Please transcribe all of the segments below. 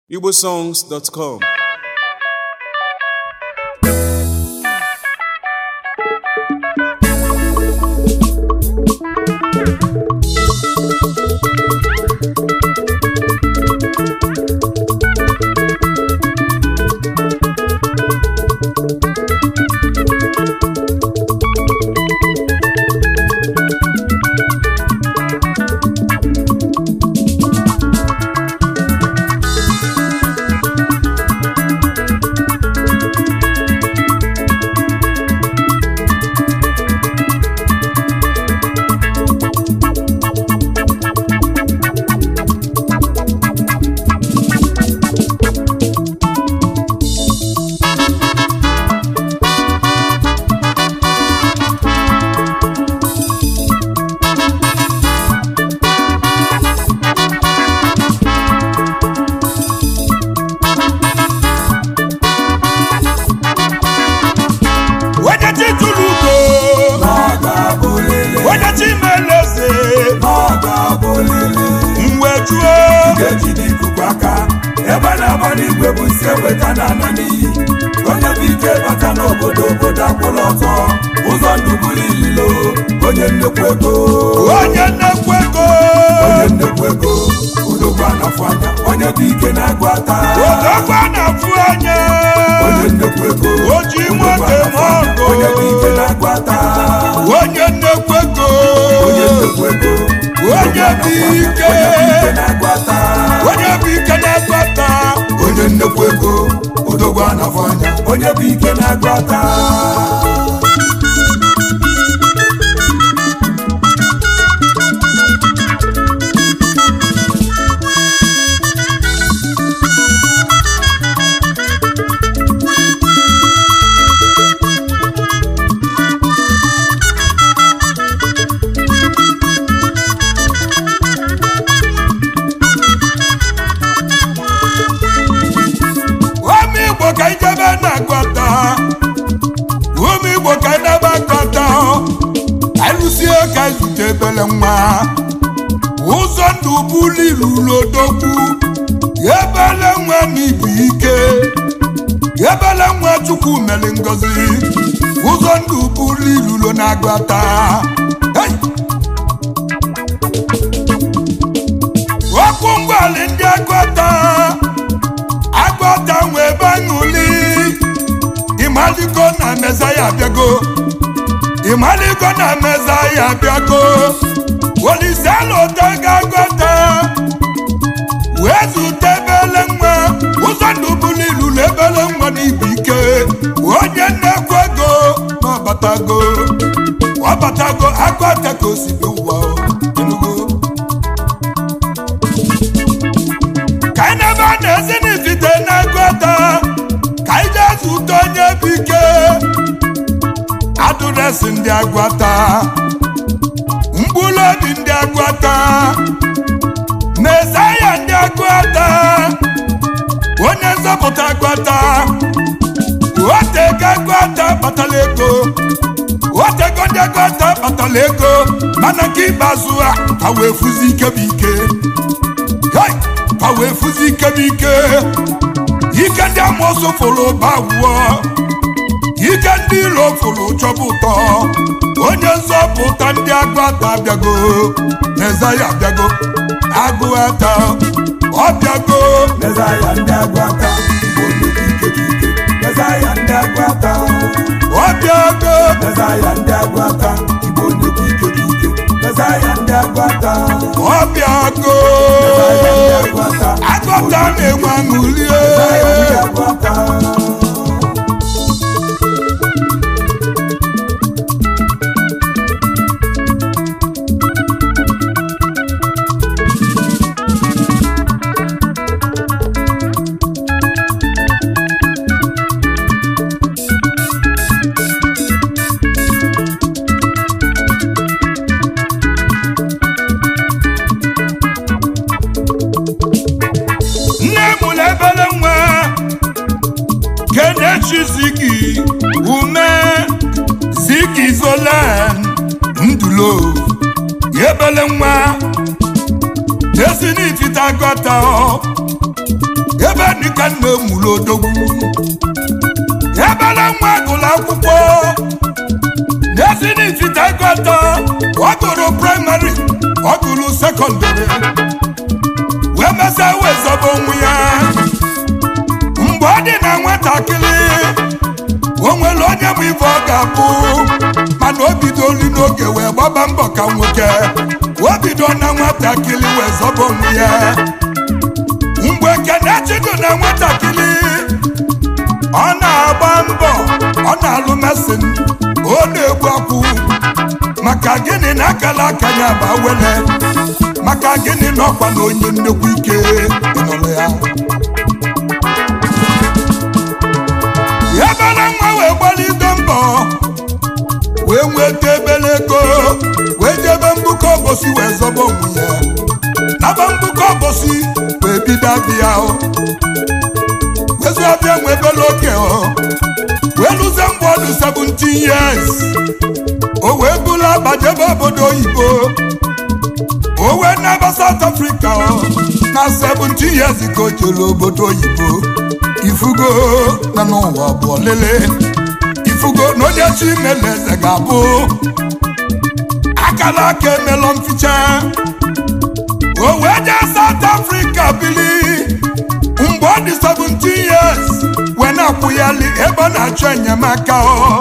igbosongs.com. Destiny fit agota dịka nna emulu odogwu ebele nwa gụrụ akwụkwọ n'Ezinifite Gọta ọ gụrụ praịmarị ọ gụrụ sekọndịrị wee mesịa wee zọba onwe ya mgbe ọ dị na nwatakịrị o nwere onye bụ ife ọ ga-abụ mana o bidolu n'oge wee gbaba mbọ ka nwoke o bido na nwatakịrị wee zọba onwe ya mgbe Kenechi dị na nwatakịrị ọ na-agba mbọ ọ na-alụ mesin ọ na-egbu akwụ maka gịnị na akala aka ya ba wele maka gịnị na ọkwa na onye nnekwu ike ịnọrọ ya ebele nwa wee gbalite mbọ wee nweta ebele ego wee jebe mbuko obosi wee zọba onwe ya naba mbuko obosi wee bido abịa wezu abịa nwe ebele oke wee lụzie mgbe ọdụ 17 years o wee bụla gbajebe obodo oyibo o wee naba South Africa na 17 years ka o jere obodo oyibo ifugo na n'ụwa bụ olele ifugo na onye chi mele eze ga-abụ akala aka emelọ mficha o wee jee South Africa bili mgbe ọ dị 17 years wee na-akwụyali ebe ọ na-achọ enyemaka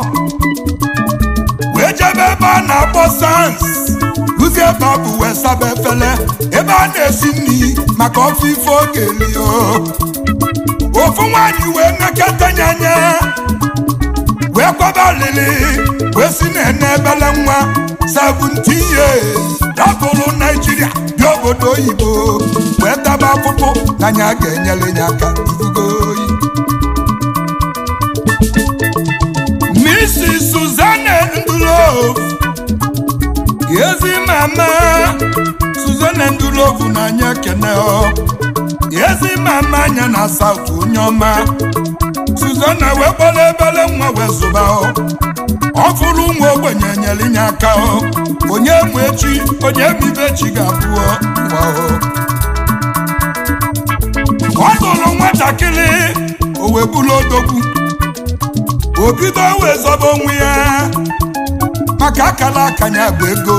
wee jebe ebe a na-akpọ Sans lụzie ebe ọ bụ wee saba efele ebe a na-esi nri maka ofe ife oge eli ofu nwaanyị wee nekọta anya wee kwaba olili wee si na-ene ebele nwa 17 years rapụrụ Naijiria dị obodo oyibo wee taba afụfụ na anya ga-enyere ya aka ifugo oyi Mrs. Suzanne Ndulove ezi mama Suzanne Ndulove na anya kene ezi mama anya na South onye ọma Suzanne wee kpọrọ ebele nwa wee zụba ọ fụrụ nwa ogbenye nyere inye aka onye mụ echi onye mibe chi ga-abụ ọ lụrụ nwatakịrị o wee bụrụ odogwu o bido wee zọba onwe ya maka akala aka ya bụ ego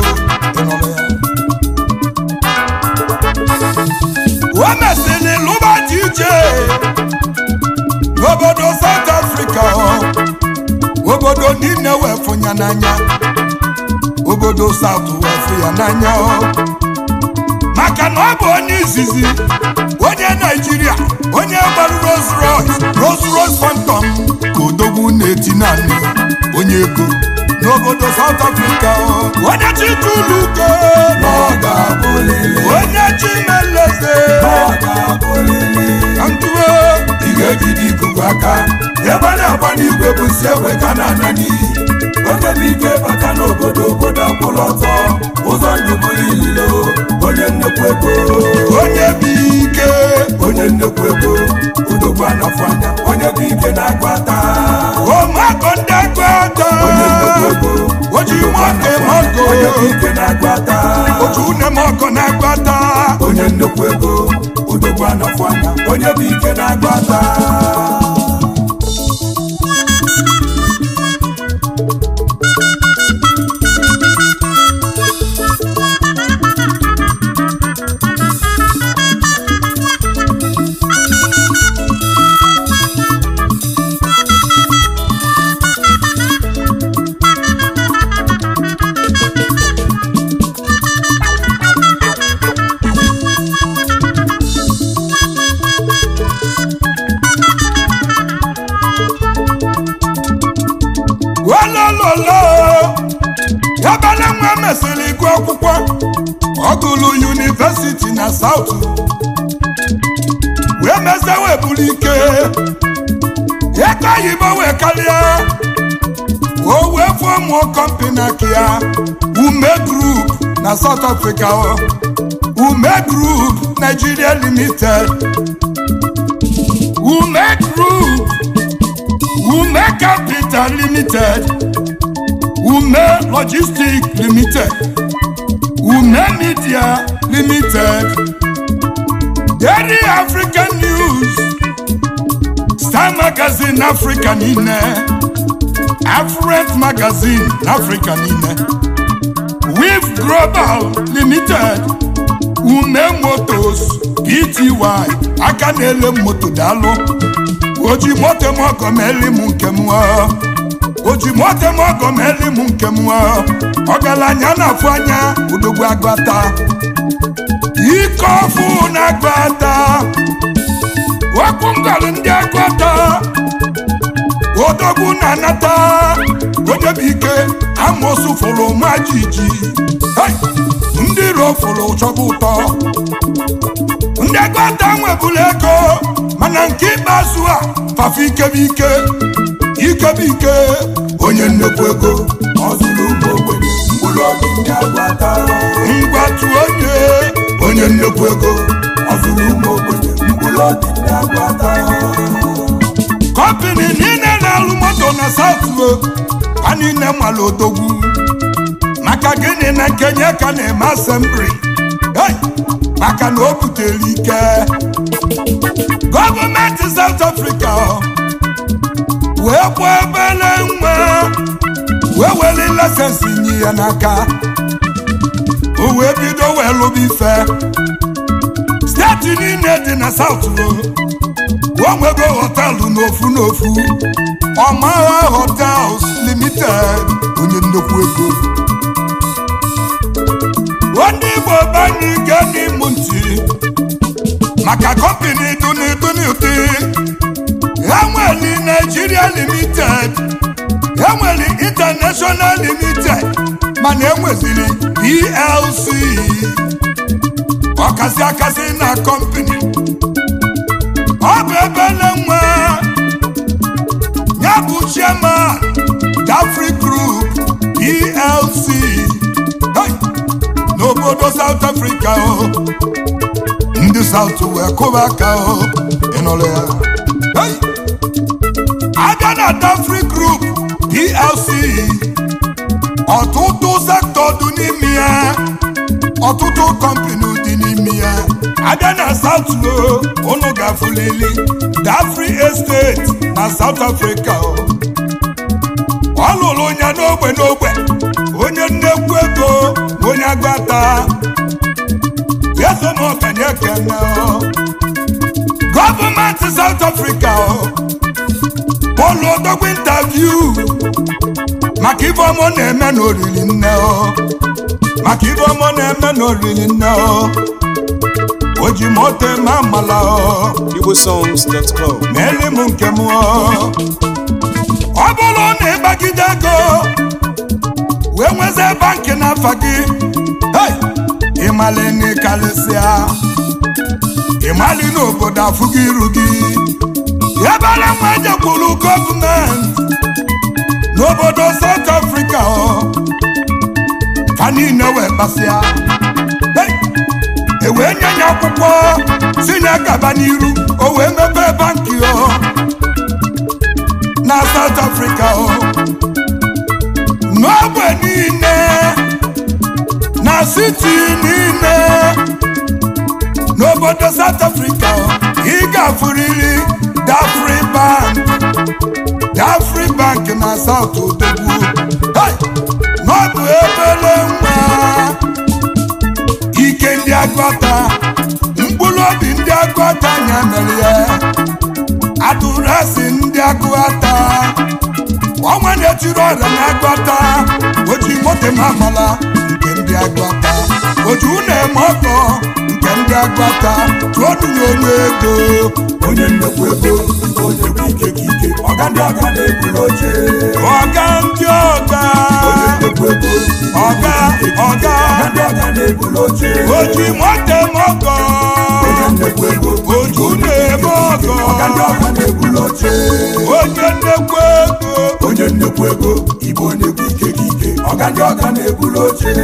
o mesịrị lụba dị iche n'obodo South Africa obodo niile wee fụ ya n'anya obodo South wee fụ ya n'anya maka na ọ bụ onye izizi onye Naijiria onye gbara Rolls Royce Phantom ka odogwu na-eti naanị onye ego n'obodo South Africa onye chitulugo onye chimeleze ntụwe ị ga-ejide ikuku aka ebe a na-agba n'igwe bụ si egbe ka na-ana n'iyi onye bụ ike bata n'obodo akwụrụ ọtọ ụzọ ndụ bụrụ ililo onye nnekwu ego onye bụ ike onye nnekwu ego udogbu anafụ anya onye bụ ike na-agwata ụmụaka ndị agwata onye nnekwu ego oji nwoke mọkọ onye bụ ike na-agwata oji une mọkọ na-agwata onye nnekwu ego udogbu anafụ anya onye bụ ike na-agwata ebele nwa mesịrị ịgụ akwụkwọ ọ gụrụ University na South wee mezie wee bụrụ ike ego oyibo wee karịa o wee fụọ mụọ kọmpani aka ya Ume Group na South Africa Ume Group Nigeria Limited Ume Group Ume Capital Limited Ume Logistics Limited Ume Media Limited Daily African News Star Magazine Africa niile, Affluent Magazine Africa niile, Wave Global Limited, Ume Motors Pty aka na-ele moto daalụ oji moto m ọgọ meli m nke m oji moto m ọgọ meli m nke m ọgaranya na-afụ anya odogwu agbata ike ọfụ na agbata wakwu ngọrọ ndị agbata odogwu na-anata odebike amosu fụrụ ma jiji ndị ro fụrụ chọbụ ụtọ ndị agbata nwebụla ego mana nke ikpeazụ a fafe ikebike onye nnekwu ego ọzụrụ ụmụ ogbenye mkpụrụ obi ndị agbata ngwatu onye nnekwu ego ọzụrụ ụmụ ogbenye mkpụrụ obi ndị agbata kọmpini niile na-alụ moto na South a niile nwale odogwu maka gịnị na nkenye ka na-eme asembli maka na o butere ike gọọmenti South Africa wee gbuo ebele nwa wee weli lasensi nye ya n'aka o wee bido wee lụba ife steeti niile dị na South o nwego họtelụ n'ofu Ọmara Hotels Limited onye nnukwu ego ndị Igbo banye ike n'ịmụ ntị maka kọmpini duni ụdị enweli Nigeria Limited enweli International Limited mana enwezili PLC ọkasị akasị na kọmpini ọ bụ ebele nwa ya bụ chairman Dafri Group PLC n'obodo South Africa ndị South wee kụba aka ịnụrụ ya aga na Dafri Group PLC ọtụtụ sektọ dị n'ime ya ọtụtụ kọmpini dị n'ime ya aga na South unu gafulili Dafri Estate na South Africa ọ lụrụ ya n'ogbe onye nnekwu ego onye agbata esomokanye kene gọọmenti South Africa polo odogwu interview maka ife ọmụ na-eme n'oriri nne o ji moto eme amala igbosongs.com meli m nke m ọ bụrụ na ịgbagide ego wee nweze bankị n'afa gị ịmali n'ikalịsịa ịmali n'obodo afụ gị iru gị ebere nwa ejekwuru gọọmenti n'obodo South Africa ka niile wee kpasịa ewee nye ya akwụkwọ si na gaba n'iru o wee mepee bankị na South Africa n'ogbe niile na siti niile n'obodo South Africa ị ga-afụrịrị Dafri Bank na South odogwu n'ọbụ ebele nwa ike ndị agbata mkpụrụ obi ndị agbata anya mere ya atụrụ asị ndị agbata ọnwa na-etiri ọrịa na agbata oji moto ma amala nke ndị agbata oji na-eme ọkọ nke ndị agbata tụọdụnye onye ego onye nnekwu ego onye bụ ike ọga ndị ọga na-ebulu oche ọga ndị ọga ọga ndị ọga na-ebulu oche oji moto ma ọkọ onye nnekwu ego oji na-eme ọkọ ọga ndị ọga na-ebulu oche onye nnekwu ego Igbo onye bụ ike ọga ndị ọga na-ebulu oche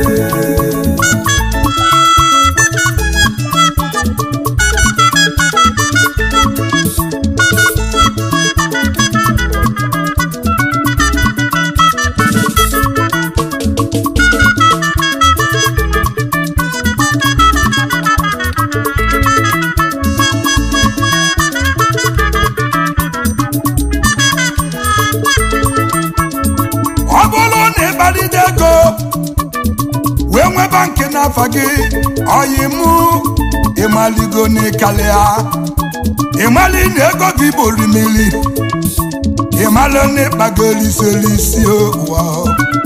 fagi oyimu imaligo ni kalia imali ni ego gi borimili imalo ni bagoli solisio wow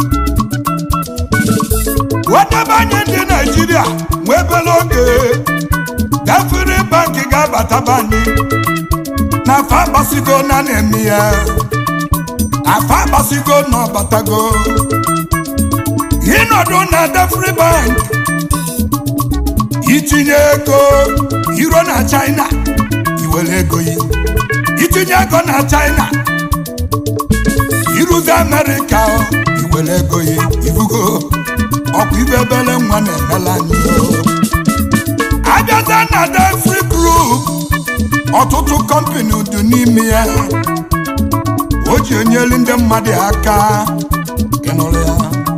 wadabanye ndi Nigeria webeloge Dafiri banki ga batabani na fa basigo na nemia afa basigo no batago inodo na Dafiri bank itinye ego iro na China iwele ego yi itinye ego na China iruzi America iwele ego yi ivugo ọkụ ibebele nwa na-emela anyị abịaza na Dafiri Group ọtụtụ kọmpani dị n'ime ya o ji enyelu ndị mmadụ aka ịnụrụ ya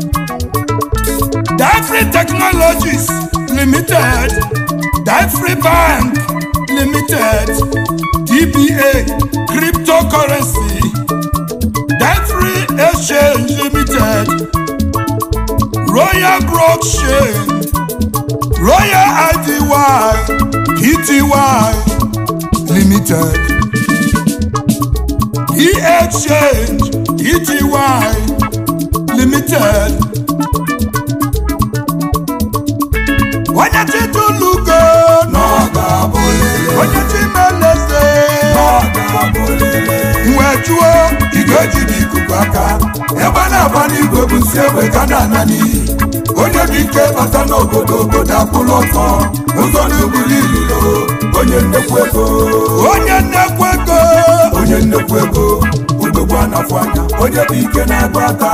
Dafiri Technologies Limited Dafiri Bank Limited DBA Cryptocurrency Dafiri Exchange Limited Royal Blockchain Royal IDY PTY Limited E-Exchange PTY Limited Onye Chitulugo N'ọga bolele Onye Chimeleze N'ọga bolele Mwechuo Igoji n'ikuku aka Ebe na-agba n'igwe bụ nsi egbe ka na-anani onye bụ ike bata n'obodo obodo akwụlụ ọtọ ụzọ n'ubuli ililo onye nnekwu ego onye nnekwu ego onye nnekwu ego udogbu anafụ anya onye bụ ike na-agba aka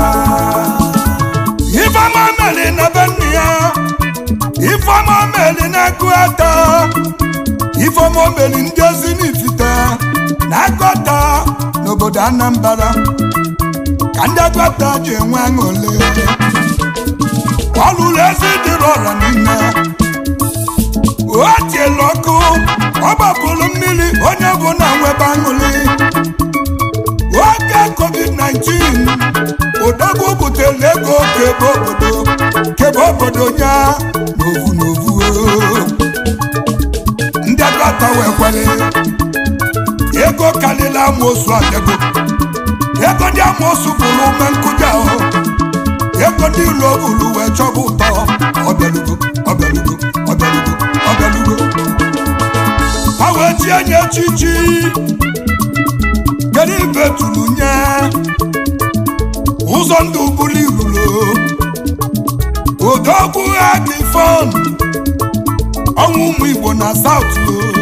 Ifeoma meli na be nne ya Ifeoma meli na-agụ ata Ifeoma meli ndị ozi n'Ifite na-agụ ata n'obodo Anambra ka ndị agụ ata ji enwe aṅụrị ọlụlụ ezi dịrị ọra niile o tiela ọkụ ọ gbapụrụ mmiri onye bụ na nwebe aṅụrị oge COVID-19 odogwu butere ego kebe obodo ya n'ovu ndị agata wekwere ego kalila amoosu adego ego ndị amoosu bụrụ ume nkụja ahụ ego ndị ụlọ bụrụ wee chọba ụtọ ọbịalugo ha wee tie nye echichi kedu ibe tụrụ nye ụzọ ndụ buli rulo odogwu Agifon ọnwụ ụmụ Igbo na South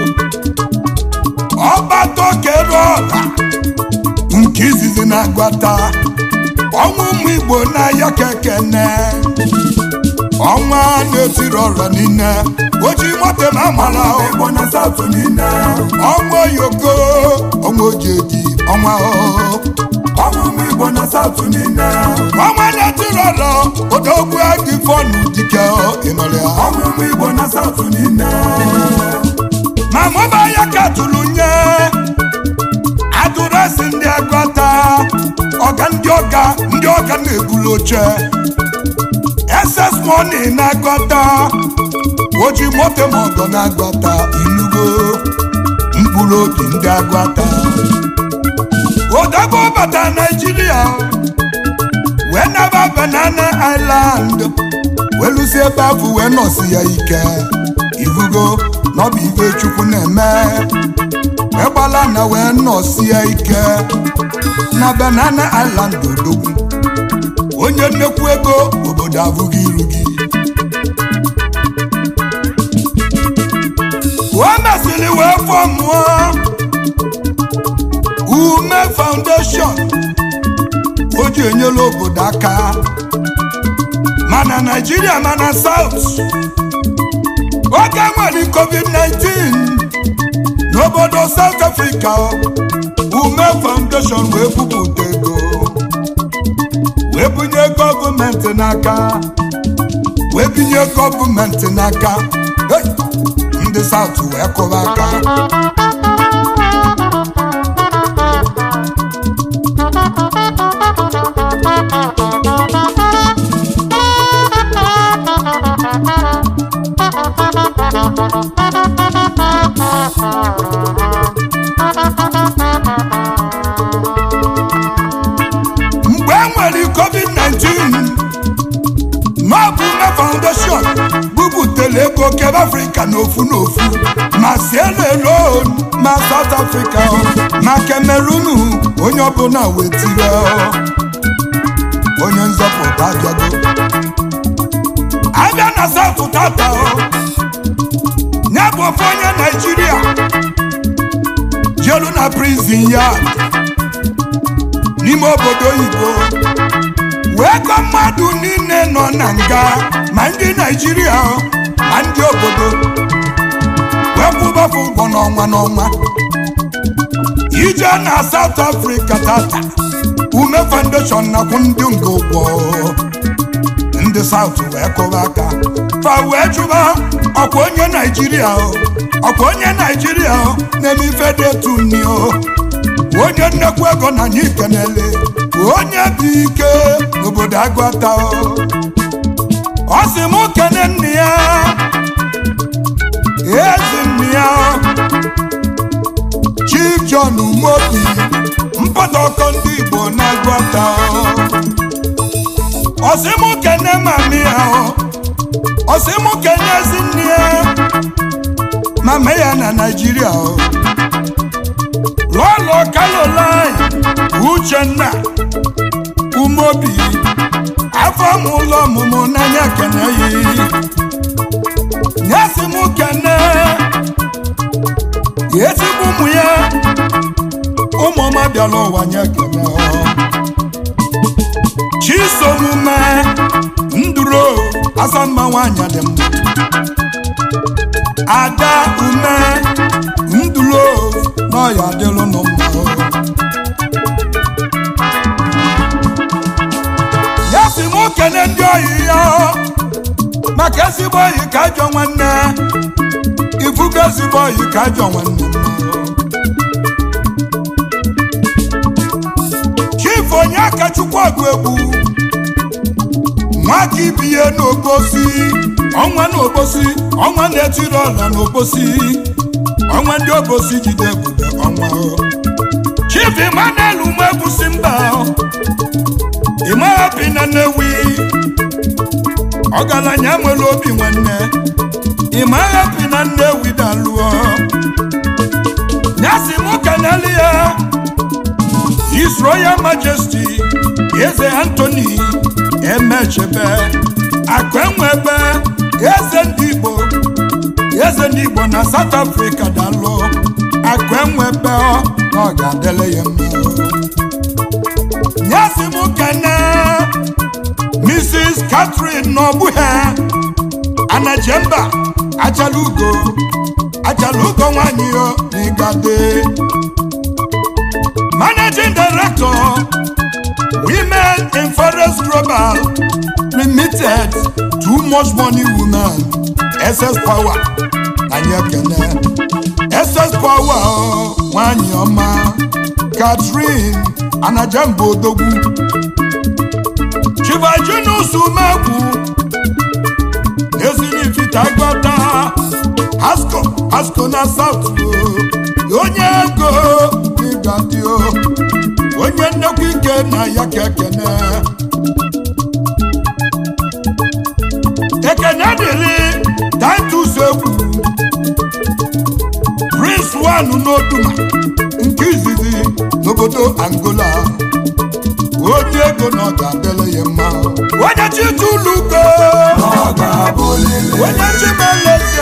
ọgbata okere ọla nke izizi na-agwata ọnwụ ụmụ Igbo na-aya kekene ọnwa na-etiri ọra niile oji mote ma amara Igbo na South niile ọnwa yoko ọnwa ojeji ọnwa ọnwụ ụmụ Igbo na South niile ọnwa na-etiri ọra odogwu Agifon dike ịnọrọ ya ọnwụ ụmụ Igbo na South niile ma mụba ya ka tụrụ nye adụresi ndị agwata ọga ndị ọga na-ebulu oche SS Money na-agwata oji moto ma ọgọ na-agwata inugo mkpụrụ obi ndị agwata odogwu bata Nigeria wee naba Banana Island wee lụsi ebe afụ wee nọsi ya ike ivugo n'ọbụ ife Chukwu na-eme wee gbala na wee nọsi ya ike na Banana Island odogwu onye nnekwu ego obodo abụghị iru gị o mesịrị wee fọmụọ Ume Foundation o ji enyela obodo aka mana Nigeria mana South oge nwere COVID-19 n'obodo South Africa Ume Foundation wee bupụta ego wee bunye gọọmenti n'aka ndị South wee kụba aka Africa n'ofu ma Sierra Leone ma South Africa ma Cameroon onye ọbụla wetire onye nzọpụta abịago abịa na South tata ya bụ ofe onye Nigeria jelu na prison yard n'ime obodo oyibo wee ka mmadụ niile nọ na nga ma ndị Nigeria ma ndị obodo wee kwụbafu ụgwọ n'ọnwa ije na South Africa tata Ume Foundation na kwụ ndị nga ụgwọ ndị South wee kụba aka fa wee jụba ọkwa onye Nigeria na-eme ife dị etu nni onye nnekwu ego na anyị kenele onye bụ ike n'obodo Agụata ọ sị m kene nne ya ezi nne ya Chief John Umobi mpọtọkọ ndị Igbo na Agụata ọ sị m kene mami ya ọ sị m kene ezi nne ya mama ya na Nigeria Lolo Caroline Uchenna Umobi afọ m ụlọ ọmụmụ n'anya kene yi nyesi m kene ezigbo ụmụ ya ụmụọma bịala ụwa nye kene Chisomume Nduro Asamma nwanyị dị mma Ada Ume Nduro n'ọya dịlụ nụ mma ya si m kene ndị oyi ya maka ezigbo oyi ka ajọ nwanne ifugo ezigbo oyi ka ajọ nwanne Chief Onyekachukwu Ogwegbu nwaka ibiye n'Obosi ọnwa na-etiri ọla n'Obosi ọnwa ndị Obosi jide ebube ọnwa Chief Emmanuel Umegbusi mba Imahapi na Nnewi ọgaranya nwere obi nwanne Imahapi na Nnewi dalụọ nyasi m keneli ya His Royal Majesty Eze Anthony Emechebe Akwenwebe Eze ndị Igbo na South Africa dalụ Akwenwebe ọ ga-adele ya mma nyasi m kene Mrs. Catherine Nobuhe Anajemba Achalugo nwanyị yo n'Igade Managing Director Women in Forest Global Limited Too Much Money Women SS Power anyị ekene SS Power nwanyị ọma Catherine Anajemba Odogwu Chibajinus Umegbu Ezinifite Agụata Hasco na South onye ego ịgadio onye nnekwu ike na ya ka ekene dịrị Titus Egwu Prince One n'Oduma nke izizi n'obodo Angola onye ego na ọ ga-adịle ya mma onye Chitulugo onye Chimeleze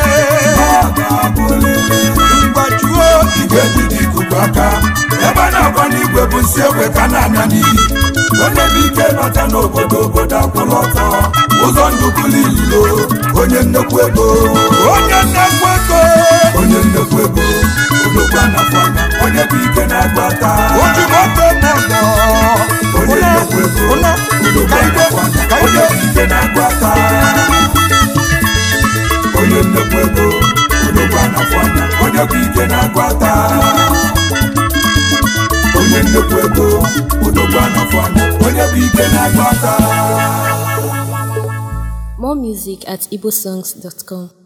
mgbajuo igwe dịdị ikuku aka ebe a na-agba n'igwe bụ nsi egwe ka na-anya n'iyi onye bụ ike bata n'obodo akwụla ọtọ ụzọ ndụkụli ililo onye nnekwu ego odogwu anafọ anya onye bụ ike na-Agụata onye nnekwu ego odogwu anafọ anya onye bụ ike na-Agụata onye nnekwu ego odogwu anafọ anya onye bụ ike na-Agụata onye nnekwu ego odogwu anafọ anya onye bụ ike na-Agụata. More music at igbosongs.com.